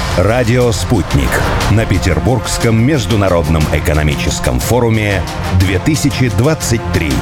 Радио «Спутник» на Петербургском международном экономическом форуме 2023.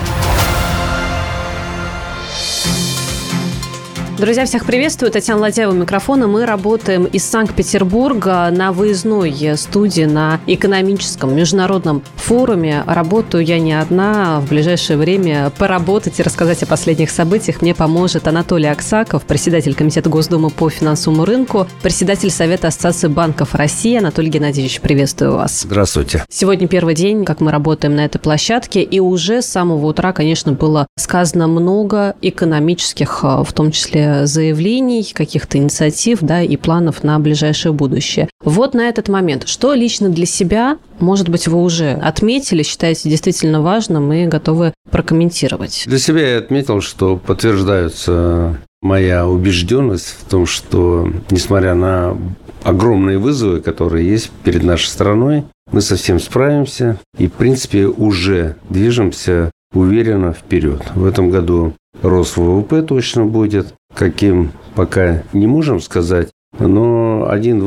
Друзья, всех приветствую. Татьяна Ладяева у микрофона. Мы работаем из Санкт-Петербурга на выездной студии на экономическом международном форуме. Работаю я не одна. В ближайшее время поработать и рассказать о последних событиях мне поможет Анатолий Аксаков, председатель Комитета Госдумы по финансовому рынку, председатель Совета Ассоциации банков России. Анатолий Геннадьевич, приветствую вас. Здравствуйте. Сегодня первый день, как мы работаем на этой площадке, и уже с самого утра, конечно, было сказано много экономических, в том числе заявлений, каких-то инициатив, да, и планов на ближайшее будущее. Вот на этот момент, что лично для себя, может быть, вы уже отметили, считаете действительно важным и готовы прокомментировать? Для себя я отметил, что подтверждается моя убежденность в том, что, несмотря на огромные вызовы, которые есть перед нашей страной, мы со всем справимся и, в принципе, уже движемся уверенно вперед. В этом году рост ВВП точно будет. Каким, пока не можем сказать, но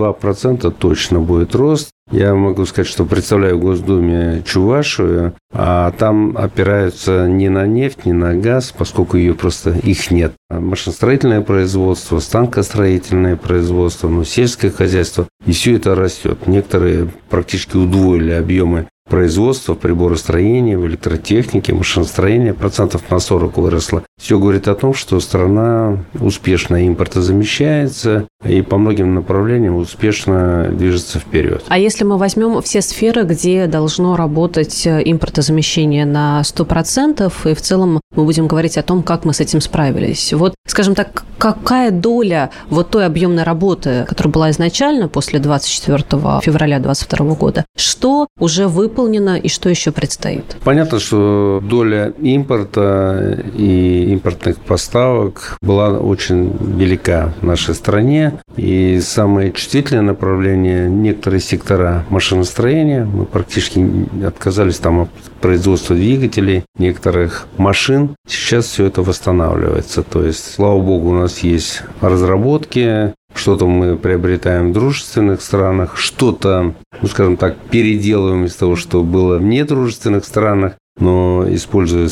1-2% точно будет рост. Я могу сказать, что представляю в Госдуме Чувашию, а там опираются не на нефть, не на газ, поскольку ее просто их нет. Машиностроительное производство, станкостроительное производство, сельское хозяйство, и все это растет. Некоторые практически удвоили объемы производства, приборостроения, в электротехнике, машиностроения процентов на 40 выросло. Все говорит о том, что страна успешно импортозамещается и по многим направлениям успешно движется вперед. А если мы возьмем все сферы, где должно работать импортозамещение на 100%, и в целом мы будем говорить о том, как мы с этим справились. Вот, скажем так, какая доля вот той объемной работы, которая была изначально после 24 февраля 2022 года, что уже выполнено и что еще предстоит? Понятно, что доля импорта и импортных поставок была очень велика в нашей стране. И самое чувствительное направление – некоторые сектора машиностроения. Мы практически отказались там от производства двигателей, некоторых машин. Сейчас все это восстанавливается. То есть, слава богу, у нас есть разработки. Что-то мы приобретаем в дружественных странах, что-то, скажем так, переделываем из того, что было в недружественных странах, но используя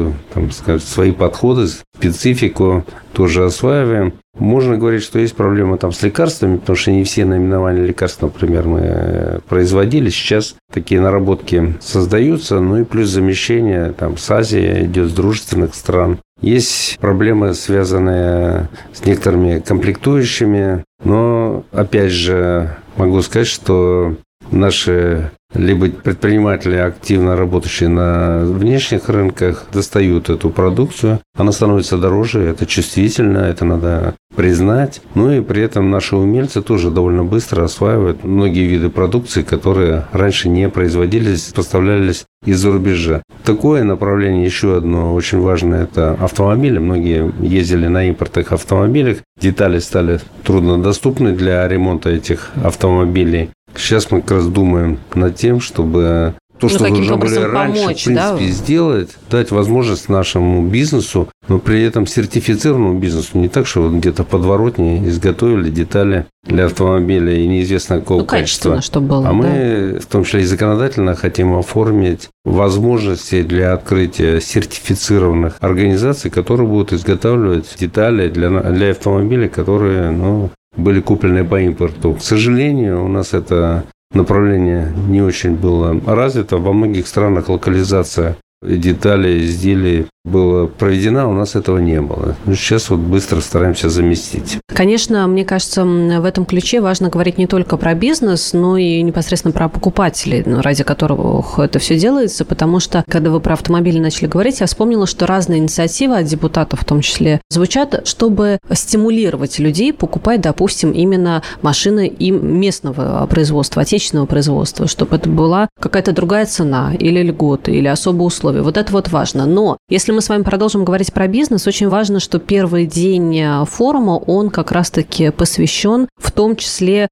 свои подходы, специфику, тоже осваиваем. Можно говорить, что есть проблема с лекарствами, потому что не все наименования лекарств, например, мы производили. Сейчас такие наработки создаются, и плюс замещение с Азии идет, с дружественных стран. Есть проблемы, связанные с некоторыми комплектующими, но, опять же, могу сказать, что наши либо предприниматели, активно работающие на внешних рынках, достают эту продукцию. Она становится дороже, это чувствительно, это надо признать. И при этом наши умельцы тоже довольно быстро осваивают многие виды продукции, которые раньше не производились, поставлялись из-за рубежа. Такое направление, еще одно очень важное, это автомобили. Многие ездили на импортных автомобилях. Детали стали труднодоступны для ремонта этих автомобилей. Сейчас мы как раз думаем над тем, чтобы то, что должны были раньше, помочь, в принципе, сделать, дать возможность нашему бизнесу, но при этом сертифицированному бизнесу. Не так, что где-то подворотне изготовили детали для автомобиля и неизвестно какого качества. Чтобы было, мы, в том числе и законодательно, хотим оформить возможности для открытия сертифицированных организаций, которые будут изготавливать детали для автомобилей, которые, были куплены по импорту. К сожалению, у нас это направление не очень было развито. Во многих странах локализация деталей, изделий была проведена, у нас этого не было. Сейчас быстро стараемся заместить. Конечно, мне кажется, в этом ключе важно говорить не только про бизнес, но и непосредственно про покупателей, ради которых это все делается, потому что, когда вы про автомобили начали говорить, я вспомнила, что разные инициативы от депутатов в том числе звучат, чтобы стимулировать людей покупать, допустим, именно машины и местного производства, отечественного производства, чтобы это была какая-то другая цена или льготы, или особые условия. Вот это важно. Но если мы с вами продолжим говорить про бизнес, очень важно, что первый день форума, он как раз-таки посвящен в том числе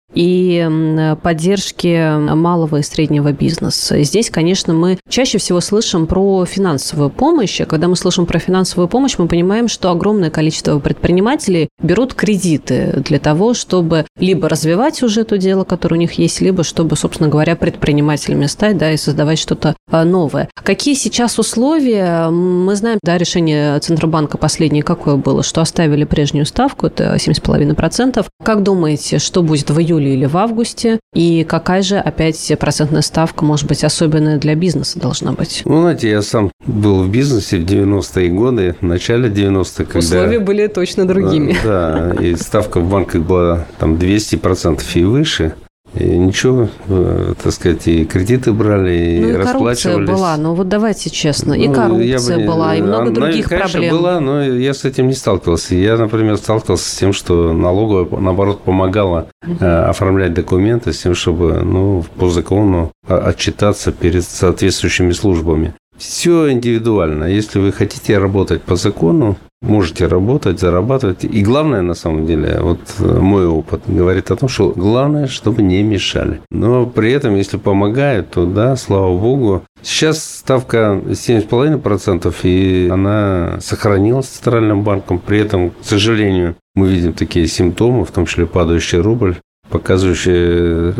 и поддержки малого и среднего бизнеса. Здесь, конечно, мы чаще всего слышим про финансовую помощь. Когда мы слышим про финансовую помощь, мы понимаем, что огромное количество предпринимателей берут кредиты для того, чтобы либо развивать уже то дело, которое у них есть, либо чтобы, собственно говоря, предпринимателями стать, да, и создавать что-то новое. Какие сейчас условия? Мы знаем, да, решение Центробанка последнее какое было, что оставили прежнюю ставку, это 7,5%. Как думаете, что будет в июле или в августе? И какая же опять процентная ставка, может быть, особенная для бизнеса должна быть? Ну, знаете, я сам был в бизнесе в 90-е годы, в начале 90-х. Когда... Условия были точно другими. Да, и ставка в банках была там 200% и выше. И ничего, так сказать, и кредиты брали, и расплачивались. И коррупция была, вот давайте честно, и коррупция была, и много других проблем. Конечно, была, но я с этим не сталкивался. Я, например, сталкивался с тем, что налоговая, наоборот, помогала оформлять документы с тем, чтобы, по закону отчитаться перед соответствующими службами. Все индивидуально. Если вы хотите работать по закону, можете работать, зарабатывать. И главное, на самом деле, вот мой опыт говорит о том, что главное, чтобы не мешали. Но при этом, если помогают, то да, слава богу. Сейчас ставка 7,5%, и она сохранилась Центральным банком. При этом, к сожалению, мы видим такие симптомы, в том числе падающий рубль, показывающие,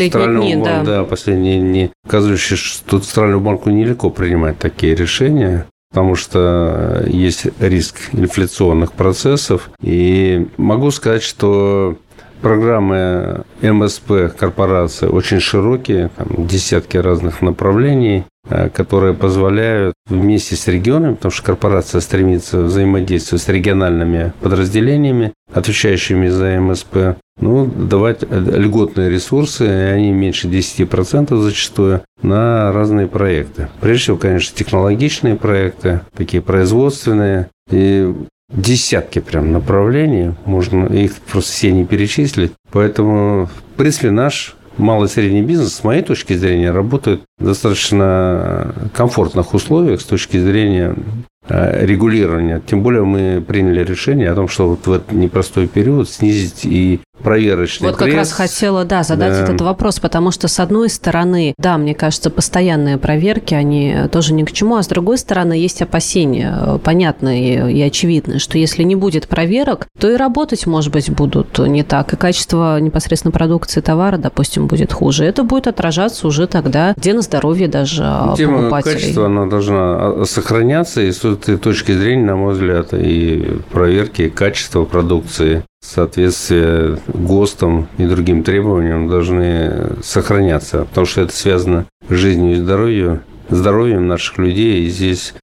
последние дни, показывающие, что Центральному банку нелегко принимать такие решения, потому что есть риск инфляционных процессов. И могу сказать, что программы МСП корпорации очень широкие, там десятки разных направлений, которые позволяют вместе с регионами, потому что корпорация стремится взаимодействовать с региональными подразделениями, отвечающими за МСП, давать льготные ресурсы, и они меньше 10% зачастую, на разные проекты. Прежде всего, конечно, технологичные проекты, такие производственные, и десятки прям направлений, можно их просто все не перечислить. Поэтому, в принципе, наш малый и средний бизнес, с моей точки зрения, работает в достаточно комфортных условиях с точки зрения регулирования. Тем более мы приняли решение о том, что вот в этот непростой период снизить и проверочный Вот как раз хотела, задать этот вопрос, потому что, с одной стороны, мне кажется, постоянные проверки, они тоже ни к чему, а с другой стороны, есть опасения, понятные и очевидные, что если не будет проверок, то и работать, может быть, будут не так, и качество непосредственно продукции товара, допустим, будет хуже. Это будет отражаться уже тогда, где на здоровье даже тема покупателей. Качества, она должна сохраняться, и с этой точки зрения, на мой взгляд, и проверки качества продукции, соответствие ГОСТам и другим требованиям должны сохраняться, потому что это связано с жизнью и здоровьем наших людей. И здесь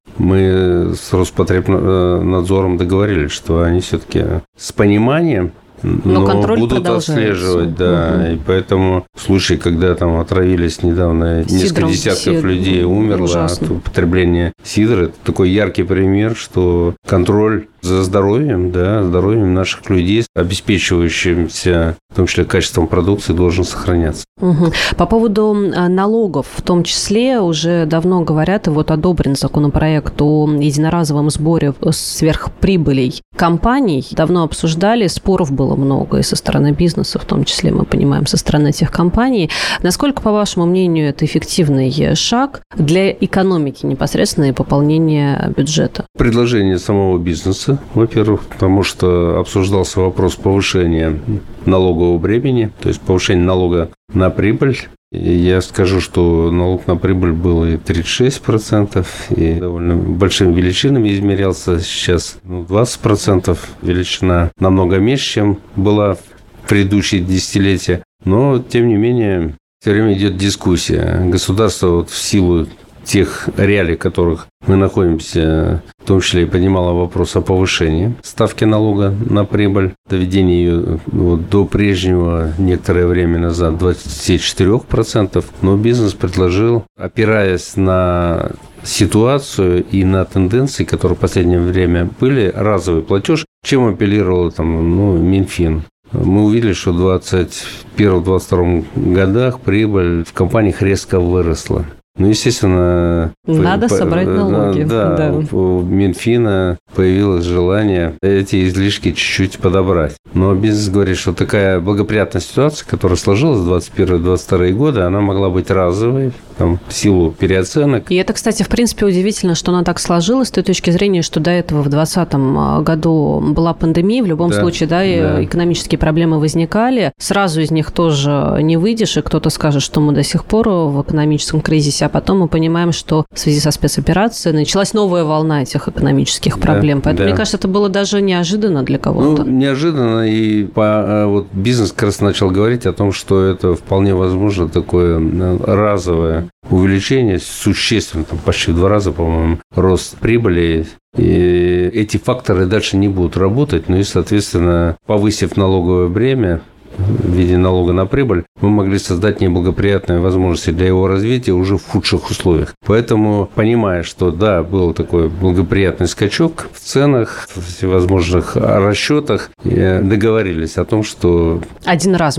мы с Роспотребнадзором договорились, что они все-таки с пониманием, но будут отслеживать, И поэтому в случае, когда там отравились недавно несколько десятков людей, умерло от употребления сидра, это такой яркий пример, что контроль за здоровьем наших людей, обеспечивающимся, в том числе качеством продукции, должен сохраняться. По поводу налогов, в том числе, уже давно говорят, и вот одобрен законопроект о единоразовом сборе сверхприбылей компаний. Давно обсуждали, споров было много и со стороны бизнеса, в том числе, мы понимаем, со стороны этих компаний. Насколько, по вашему мнению, это эффективный шаг для экономики непосредственно и пополнения бюджета? Предложение самого бизнеса, во-первых, потому что обсуждался вопрос повышения налогового бремени, то есть повышение налога на прибыль. И я скажу, что налог на прибыль был и 36%, и довольно большими величинами измерялся. Сейчас 20% величина намного меньше, чем была в предыдущие десятилетия. Но, тем не менее, все время идет дискуссия. Государство в силу тех реалий, в которых мы находимся, в том числе и поднимало вопрос о повышении ставки налога на прибыль, доведении ее до прежнего некоторое время назад 24%, но бизнес предложил, опираясь на ситуацию и на тенденции, которые в последнее время были, разовый платеж, чем апеллировал Минфин. Мы увидели, что в 2021-2022 годах прибыль в компаниях резко выросла. Естественно... Надо собрать налоги. У Минфина появилось желание эти излишки чуть-чуть подобрать. Но бизнес говорит, что такая благоприятная ситуация, которая сложилась в 2021-2022 годы, она могла быть разовой, в силу переоценок. И это, кстати, в принципе, удивительно, что она так сложилась с той точки зрения, что до этого в 2020 году была пандемия, в любом случае, экономические проблемы возникали. Сразу из них тоже не выйдешь, и кто-то скажет, что мы до сих пор в экономическом кризисе, а потом мы понимаем, что в связи со спецоперацией началась новая волна этих экономических проблем. Поэтому, мне кажется, это было даже неожиданно для кого-то. Неожиданно, и бизнес как раз начал говорить о том, что это вполне возможно такое разовое увеличение, существенно, почти в 2 раза, по-моему, рост прибыли. И эти факторы дальше не будут работать, и, соответственно, повысив налоговое бремя в виде налога на прибыль, мы могли создать неблагоприятные возможности для его развития уже в худших условиях. Поэтому, понимая, что был такой благоприятный скачок в ценах, в всевозможных расчетах, договорились о том, что один раз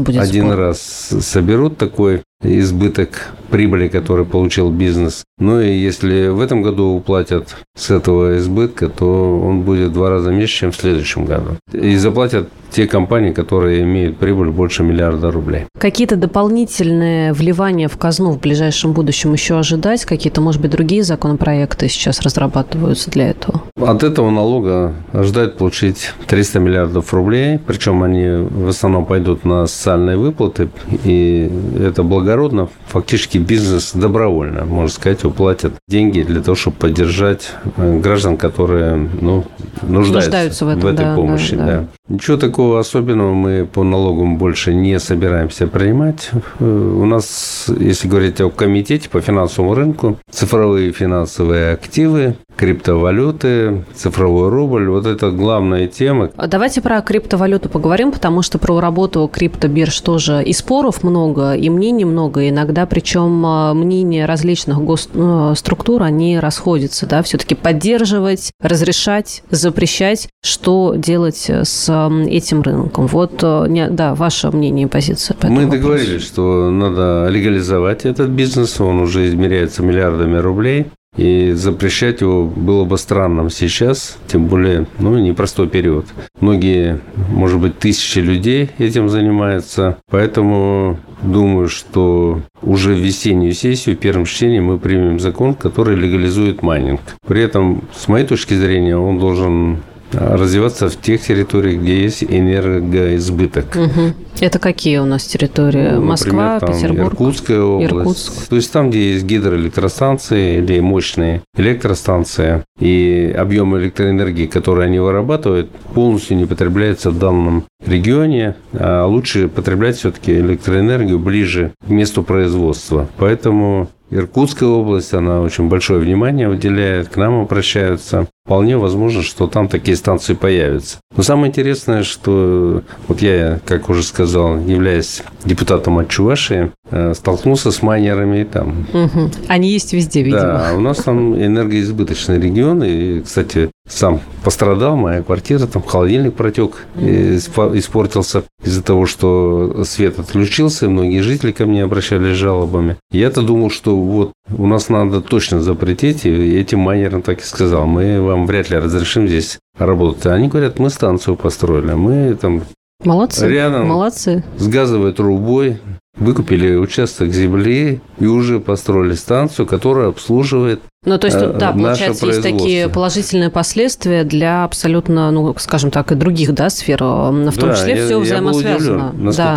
соберут такой избыток прибыли, который получил бизнес. И если в этом году уплатят с этого избытка, то он будет в 2 раза меньше, чем в следующем году. И заплатят те компании, которые имеют прибыль больше 1 миллиарда рублей. Какие-то дополнительные вливания в казну в ближайшем будущем еще ожидать? Какие-то, может быть, другие законопроекты сейчас разрабатываются для этого? От этого налога ожидают получить 300 миллиардов рублей. Причем они в основном пойдут на социальные выплаты. И это благородно. Фактически бизнес добровольно, можно сказать, уплатит деньги для того, чтобы поддержать граждан, которые нуждаются в этой помощи. Да. Ничего такого особенного мы по налогам больше не собираемся принимать. У нас, если говорить о комитете по финансовому рынку, цифровые финансовые активы, криптовалюты, цифровой рубль. Вот это главная тема. Давайте про криптовалюту поговорим, потому что про работу криптобирж тоже и споров много, и мнений много. Иногда, причем мнения различных госструктур, они расходятся. Да? Все-таки поддерживать, разрешать, запрещать, что делать с этим рынком. Вот, ваше мнение и позиция по этому Мы договорились, что надо легализовать этот бизнес. Он уже измеряется миллиардами рублей. И запрещать его было бы странным сейчас, тем более, непростой период. Многие, может быть, тысячи людей этим занимаются. Поэтому думаю, что уже в весеннюю сессию, в первом чтении, мы примем закон, который легализует майнинг. При этом, с моей точки зрения, он должен развиваться в тех территориях, где есть энергоизбыток. Угу. Это какие у нас территории? Москва, например, Петербург? Иркутская область. То есть там, где есть гидроэлектростанции или мощные электростанции, и объемы электроэнергии, которые они вырабатывают, полностью не потребляются в данном регионе, а лучше потреблять все-таки электроэнергию ближе к месту производства. Поэтому Иркутская область, она очень большое внимание уделяет, к нам обращаются. Вполне возможно, что там такие станции появятся. Но самое интересное, что я, как уже сказал, являясь депутатом от Чувашии, столкнулся с майнерами там. Угу. Они есть везде, видимо. Да, у нас там энергоизбыточный регион. И, кстати, сам пострадал, моя квартира, там холодильник протек, испортился из-за того, что свет отключился. Многие жители ко мне обращались с жалобами. Я-то думал, что у нас надо точно запретить. И этим майнерам так и сказал: мы вам вряд ли разрешим здесь работать. Они говорят: мы станцию построили, мы там рядом с газовой трубой выкупили участок земли и уже построили станцию, которая обслуживает то есть, получается, есть такие положительные последствия для абсолютно, скажем так, и других, сфер, в том числе все взаимосвязано.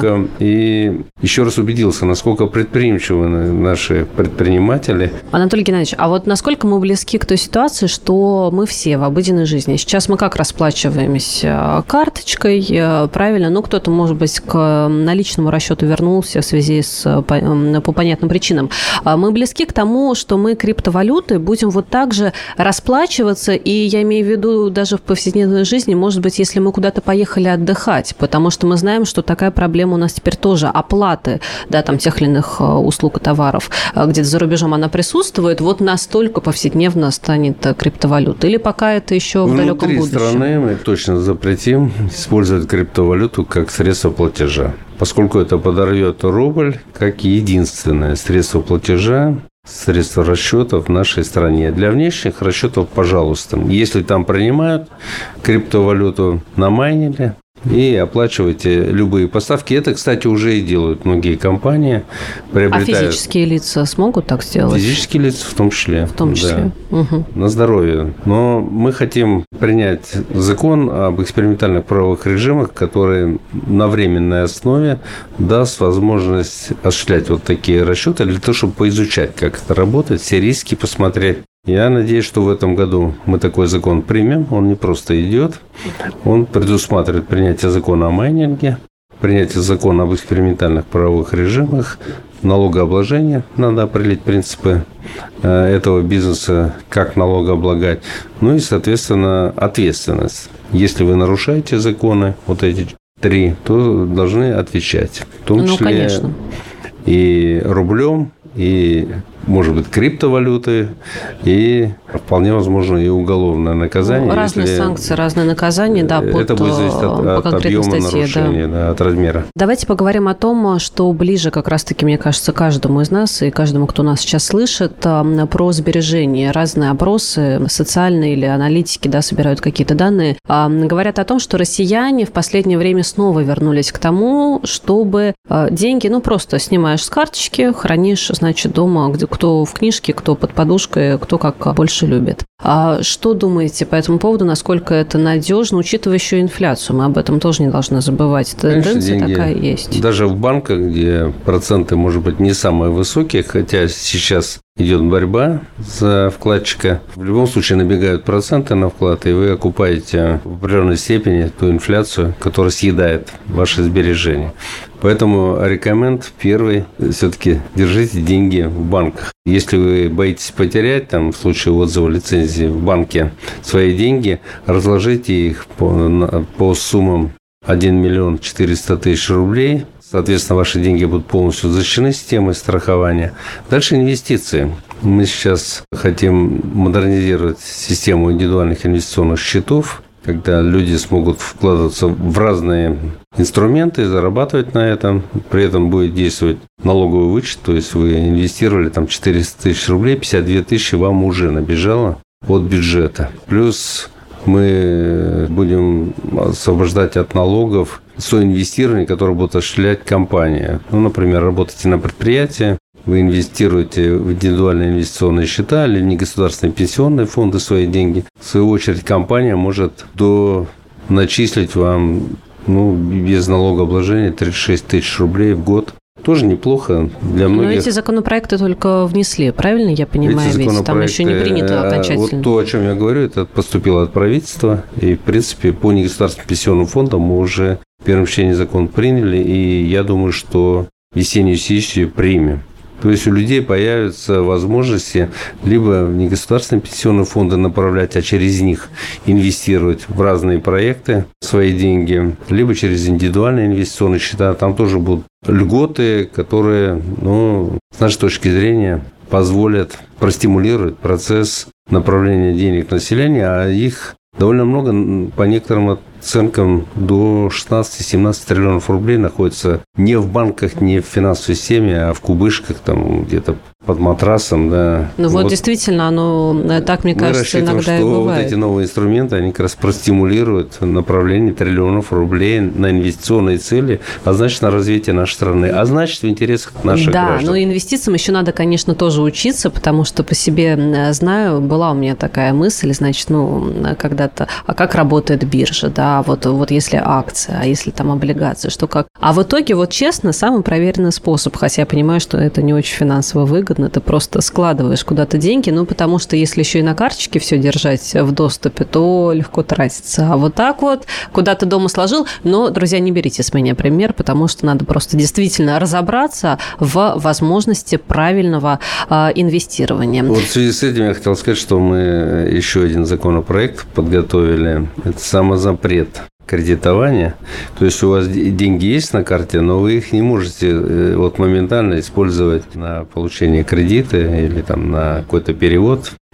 И еще раз убедился, насколько предприимчивы наши предприниматели. Анатолий Геннадьевич, а вот насколько мы близки к той ситуации, что мы все в обыденной жизни? Сейчас мы как расплачиваемся? Карточкой, правильно? Кто-то, может быть, к наличному расчету вернулся в связи по понятным причинам. Мы близки к тому, что мы криптовалюты будем так же расплачиваться, и я имею в виду даже в повседневной жизни, может быть, если мы куда-то поехали отдыхать, потому что мы знаем, что такая проблема у нас теперь тоже, оплаты, тех или иных услуг и товаров, где-то за рубежом она присутствует, настолько повседневно станет криптовалюта, или пока это еще в далеком будущем? Внутри страны мы точно запретим использовать криптовалюту как средство платежа, поскольку это подорвет рубль как единственное средство платежа. средства расчетов в нашей стране. Для внешних расчетов, пожалуйста, если там принимают криптовалюту на майнинге, и оплачивайте любые поставки. Это, кстати, уже и делают многие компании. А физические лица смогут так сделать? Физические лица в том числе. В том числе. Да. Угу. На здоровье. Но мы хотим принять закон об экспериментальных правовых режимах, который на временной основе даст возможность осуществлять вот такие расчеты для того, чтобы поизучать, как это работает, все риски посмотреть. Я надеюсь, что в этом году мы такой закон примем. Он не просто идет. Он предусматривает принятие закона о майнинге, принятие закона об экспериментальных правовых режимах, налогообложение. Надо определить принципы этого бизнеса, как налогооблагать. Ну и, соответственно, ответственность. Если вы нарушаете законы, вот эти 3, то должны отвечать. В том числе конечно. И рублем, и, может быть, криптовалюты, и вполне возможно и уголовное наказание. Разные санкции, разные наказания, да, это будет зависеть от объема статье, нарушения, да, от размера. Давайте поговорим о том, что ближе как раз-таки, мне кажется, каждому из нас и каждому, кто нас сейчас слышит, про сбережения. Разные опросы, социальные или аналитики, да, собирают какие-то данные, говорят о том, что россияне в последнее время снова вернулись к тому, чтобы деньги, просто снимаешь с карточки, хранишь, значит, дома, где кто в книжке, кто под подушкой, кто как больше любит. А что думаете по этому поводу, насколько это надежно, учитывая еще инфляцию? Мы об этом тоже не должны забывать. Тенденция такая есть. Даже в банках, где проценты, может быть, не самые высокие, хотя сейчас идет борьба за вкладчика, в любом случае набегают проценты на вклад, и вы окупаете в определенной степени ту инфляцию, которая съедает ваши сбережения. Поэтому рекоменд первый, все-таки держите деньги в банках. Если вы боитесь потерять, в случае отзыва лицензии в банке свои деньги, разложите их по суммам 1 миллион 400 тысяч рублей. Соответственно, ваши деньги будут полностью защищены системой страхования. Дальше инвестиции. Мы сейчас хотим модернизировать систему индивидуальных инвестиционных счетов, когда люди смогут вкладываться в разные инструменты, зарабатывать на этом. При этом будет действовать налоговый вычет. То есть вы инвестировали 400 тысяч рублей, 52 тысячи вам уже набежало от бюджета. Плюс мы будем освобождать от налогов соинвестирование, которое будет осуществлять компания. Например, работаете на предприятии, вы инвестируете в индивидуальные инвестиционные счета или негосударственные пенсионные фонды свои деньги. В свою очередь, компания может начислить вам без налогообложения 36 тысяч рублей в год. Тоже неплохо для многих. Но эти законопроекты только внесли, правильно я понимаю? Ведь там еще не принято окончательно. Вот то, о чем я говорю, это поступило от правительства. И, в принципе, по негосударственным пенсионным фондам мы уже в первом чтении закон приняли. И я думаю, что весеннюю сессию примем. То есть у людей появятся возможности либо в негосударственные пенсионные фонды направлять, а через них инвестировать в разные проекты свои деньги, либо через индивидуальные инвестиционные счета. Там тоже будут льготы, которые, с нашей точки зрения, позволят простимулировать процесс направления денег населения, а их довольно много, по некоторым оценкам, до 16-17 триллионов рублей находится не в банках, не в финансовой системе, а в кубышках, где-то под матрасом, да. Действительно, оно так, мне кажется, иногда и бывает. Вот эти новые инструменты, они как раз простимулируют направление триллионов рублей на инвестиционные цели, а значит, на развитие нашей страны, а значит, в интересах наших граждан. Да, но инвестициям еще надо, конечно, тоже учиться, потому что по себе знаю, была у меня такая мысль, значит, когда-то, а как работает биржа, да, вот если акция, а если облигации, что как. А в итоге, честно, самый проверенный способ, хотя я понимаю, что это не очень финансово выгодно, ты просто складываешь куда-то деньги, потому что если еще и на карточке все держать в доступе, то легко тратится. А так куда-то дома сложил, но, друзья, не берите с меня пример, потому что надо просто действительно разобраться в возможности правильного инвестирования. В связи с этим я хотел сказать, что мы еще один законопроект подготовили. Это самозапрет кредитования. То есть у вас деньги есть на карте, но вы их не можете моментально использовать на получение кредита или на какой-то перевод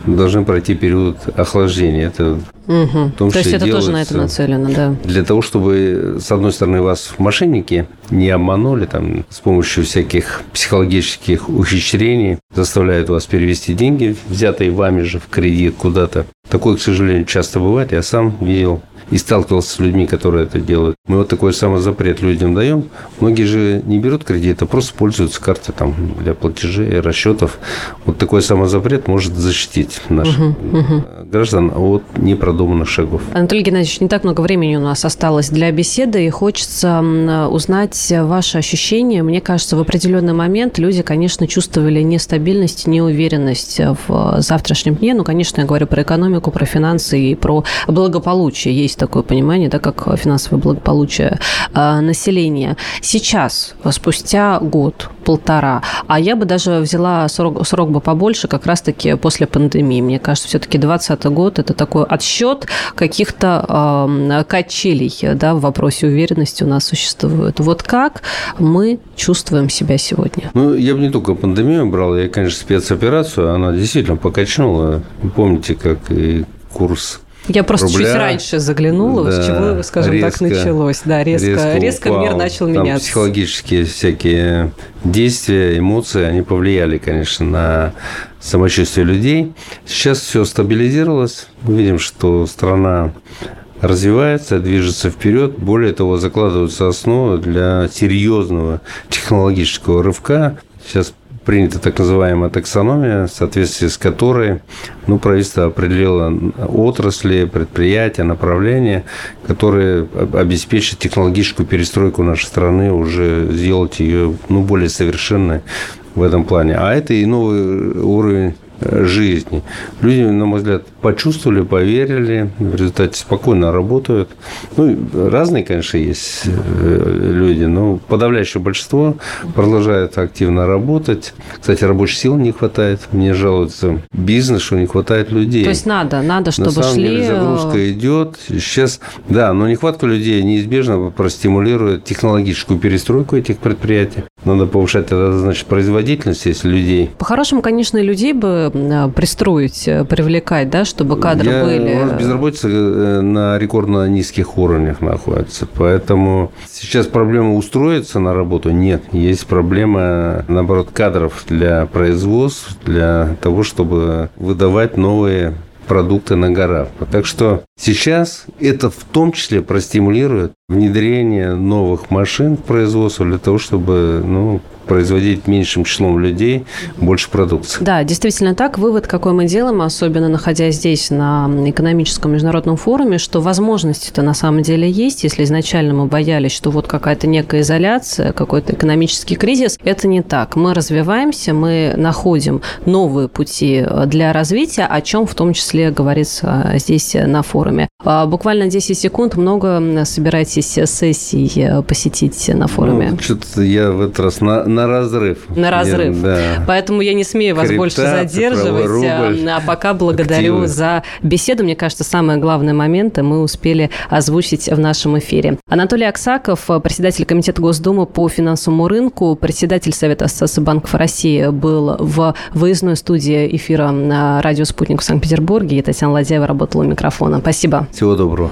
должны пройти период охлаждения. Это в том То есть числе это тоже на это нацелено, да? Для того, чтобы, с одной стороны, вас мошенники не обманули там, с помощью всяких психологических ухищрений, заставляют вас перевести деньги, взятые вами же в кредит куда-то. Такое, к сожалению, часто бывает. Я сам видел и сталкивался с людьми, которые это делают. Мы вот такой самозапрет людям даем. Многие же не берут кредит, а просто пользуются картой там, для платежей, расчетов. Вот такой самозапрет может защитить наших граждан от непродуманных шагов. Анатолий Геннадьевич, не так много времени у нас осталось для беседы, и хочется узнать ваши ощущения. Мне кажется, в определенный момент люди, конечно, чувствовали нестабильность, неуверенность в завтрашнем дне. Ну, конечно, я говорю про экономику, про финансы и про благополучие. Есть такое понимание, да, как финансовое благополучие населения. Сейчас, спустя год-полтора, а я бы даже взяла срок бы побольше, как раз-таки после пандемии. Мне кажется, все-таки 2020 год – это такой отсчет каких-то качелей, да, в вопросе уверенности у нас существует. Вот как мы чувствуем себя сегодня? Ну, я бы не только пандемию брал, я, конечно, спецоперацию, она действительно покачнула. Помните, как и курс Я просто рубля. Чуть раньше заглянула, да, с чего, скажем резко, так, началось. Да, резко мир начал меняться. Психологические всякие действия, эмоции, они повлияли, конечно, на самочувствие людей. Сейчас все стабилизировалось. Мы видим, что страна развивается, движется вперед. Более того, закладываются основы для серьезного технологического рывка. Сейчас принята так называемая таксономия, в соответствии с которой правительство определило отрасли, предприятия, направления, которые обеспечат технологическую перестройку нашей страны, уже сделать ее более совершенной в этом плане. А это и новый уровень жизни. Люди, на мой взгляд, почувствовали, поверили, в результате спокойно работают. Разные, конечно, есть люди, но подавляющее большинство продолжает активно работать. Кстати, рабочей силы не хватает. Мне жалуются бизнес, что не хватает людей. То есть надо, чтобы на самом шли... деле загрузка идет. Сейчас, да, но нехватка людей неизбежно простимулирует технологическую перестройку этих предприятий. Надо повышать, значит, производительность, если людей. По-хорошему, конечно, и людей бы пристроить, привлекать, да, чтобы кадры были... У нас безработица на рекордно низких уровнях находится. Поэтому сейчас проблема устроиться на работу нет. Есть проблема, наоборот, кадров для производств, для того, чтобы выдавать новые продукты на гора. Так что сейчас это в том числе простимулирует внедрение новых машин в производство для того, чтобы производить меньшим числом людей больше продукции. Да, действительно так. Вывод, какой мы делаем, особенно находясь здесь на экономическом международном форуме, что возможности-то на самом деле есть. Если изначально мы боялись, что вот какая-то некая изоляция, какой-то экономический кризис, это не так. Мы развиваемся, мы находим новые пути для развития, о чем в том числе говорится здесь на форуме. Буквально 10 секунд. Много собираетесь сессий посетить на форуме? Что-то я в этот раз на разрыв. На разрыв. Да. Поэтому я не смею вас больше задерживать. А пока благодарю активы за беседу. Мне кажется, самые главные моменты мы успели озвучить в нашем эфире. Анатолий Аксаков, председатель Комитета Госдумы по финансовому рынку, председатель Совета Ассоциации банков России, был в выездной студии эфира на радио «Спутник» в Санкт-Петербурге. И Татьяна Ладяева работала у микрофона. Спасибо. Всего доброго.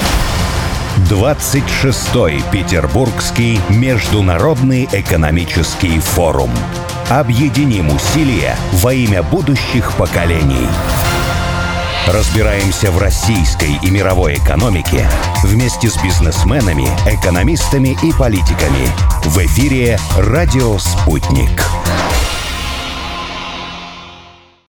26-й Петербургский международный экономический форум. Объединим усилия во имя будущих поколений. Разбираемся в российской и мировой экономике вместе с бизнесменами, экономистами и политиками. В эфире «Радио Спутник».